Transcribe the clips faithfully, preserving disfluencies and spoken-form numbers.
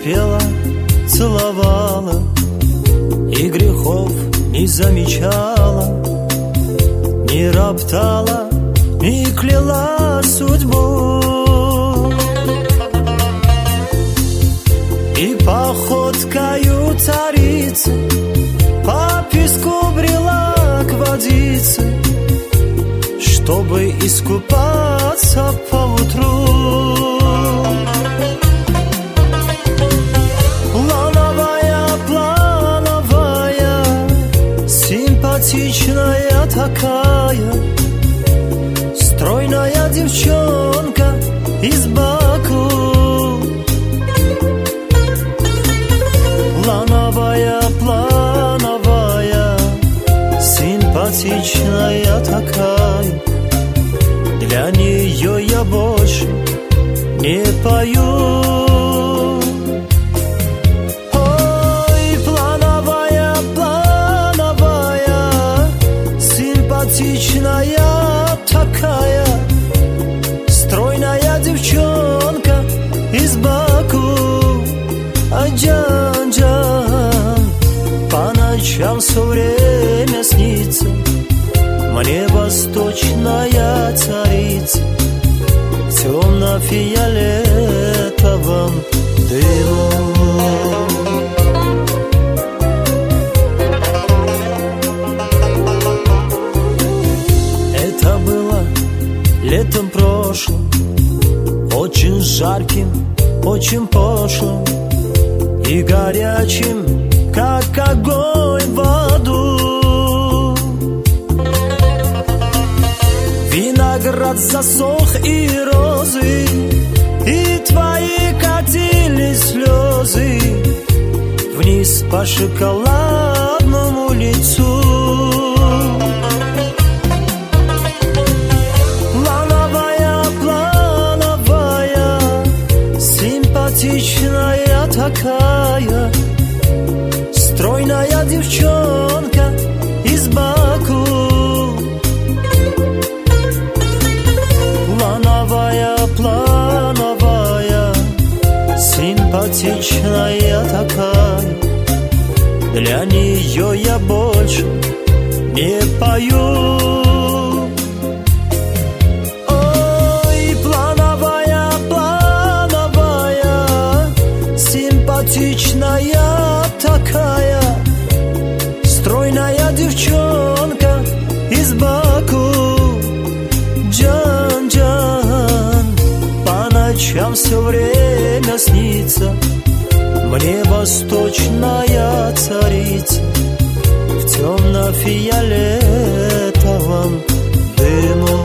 пела, целовала и грехов не замечала, не роптала, не кляла судьбу. И походкою царицы по песку брела к водице, чтобы искупаться поутру. Плановая, плановая, симпатичная такая, стройная девчонка из Баку. Плановая, плановая, симпатичная такая, для нее я больше не пою. Ой, плановая, плановая, симпатичная такая, стройная девчонка из Баку. А Джан-Джан по ночам все время снится мне восточная царица в темно-фиолетовом дыму. Это было летом прошлым, очень жарким, очень пошлым и горячим, как огонь в аду. Виноград засох и розы, и твои катились слезы вниз по шоколадному лицу. Плановая, плановая, симпатичная такая, стройная девчонка из Баку. Плановая, плановая, симпатичная такая, для нее я больше не пою. Ой, плановая, плановая, симпатичная такая, стройная девчонка из Баку. Джан-Джан по ночам все время снится мне восточная царица в темно-фиолетовом дыму.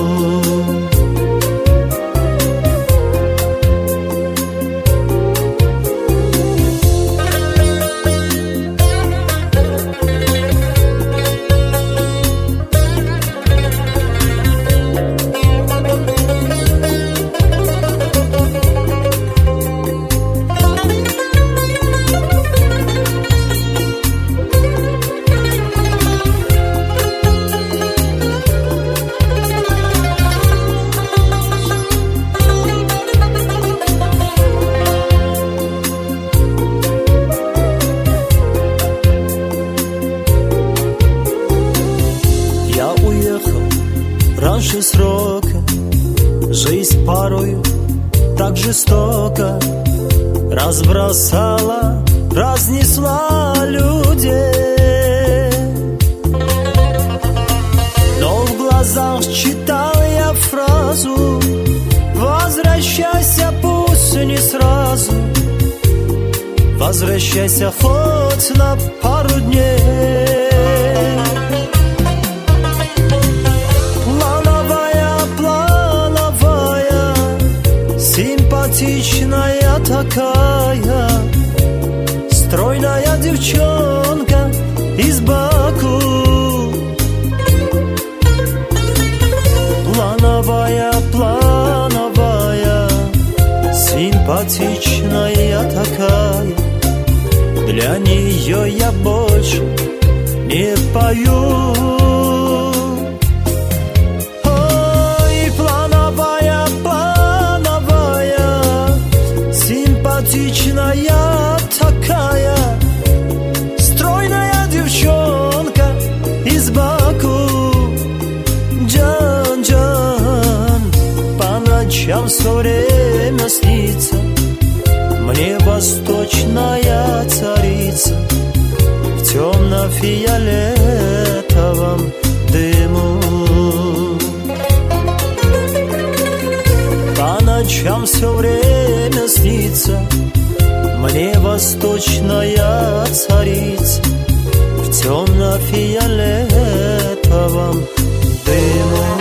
Раньше срока, жизнь порою так жестоко разбросала, разнесла людей. Но в глазах читал я фразу: возвращайся, пусть не сразу, возвращайся хоть на пару дней. Симпатичная такая, стройная девчонка из Баку. Плановая, плановая, симпатичная такая, для нее я больше не пою. симпатичная такая, стройная девчонка из Баку. Джан-джан, по ночам все время снится мне восточная царица в темно-фиолетовом дыму. По ночам все время снится мне восточная царица в темно-фиолетовом дыму.